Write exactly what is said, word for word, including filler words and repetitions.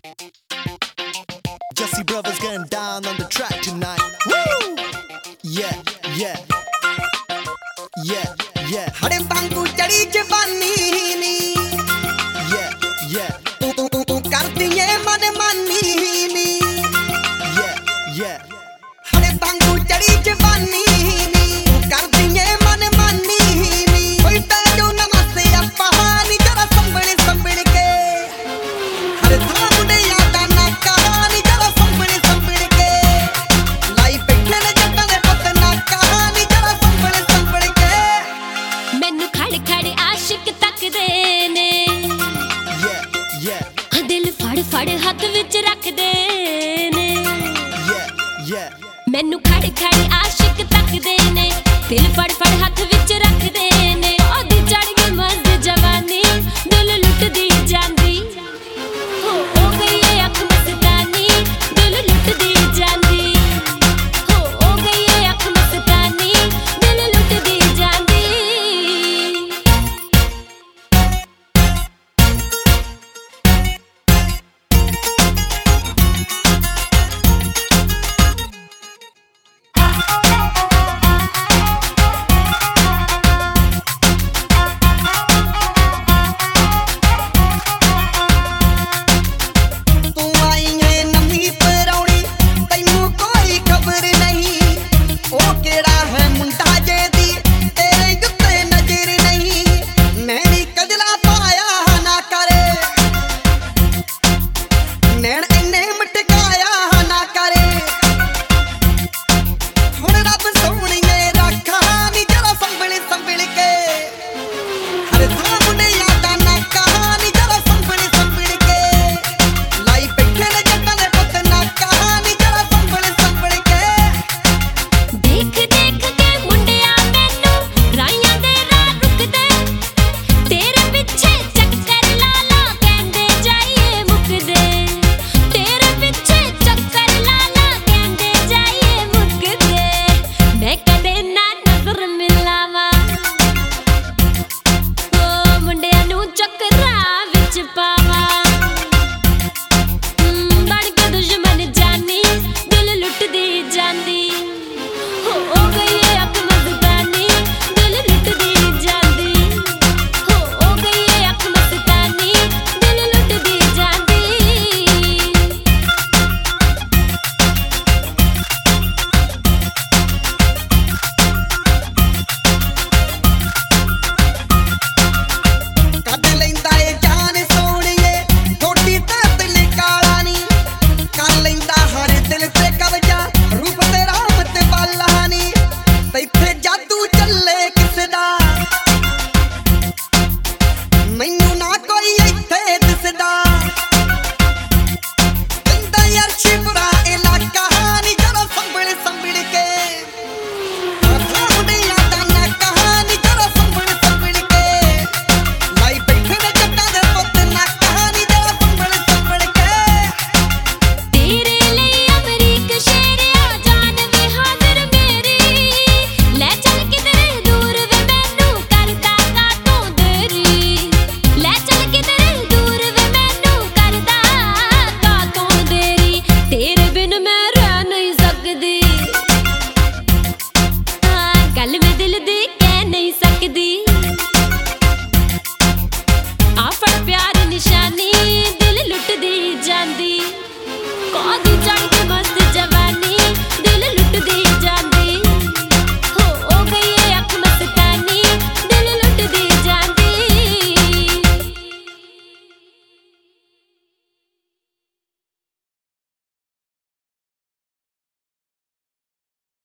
Jesse Brothers getting down on the track tonight. Woo! Yeah, yeah, yeah, yeah. हरे बांगू चढ़ी जवानी नी. Yeah, yeah. तू तू तू तू करती है मन मानी नी. Yeah, yeah. हरे बांगू चढ़ी जवानी नी. तू करती है मन मानी नी. कोई ताजो नमस्ते अपहानी जरा संभल संभल के. हरे धाम दे यादा ना कहानी जरा संभल संभल के. लाई बैठे ने जट्टा दे पत ना कहानी जरा संभल संभल के. मैनू खड़ खड़ आशिक तकदे ने. Yeah, yeah. दिल फड़ फड़ हथ विच रखदे ने. Yeah, yeah. मैनू खड़ खड़ आशिक तकदे ने. दिल फड़ फड़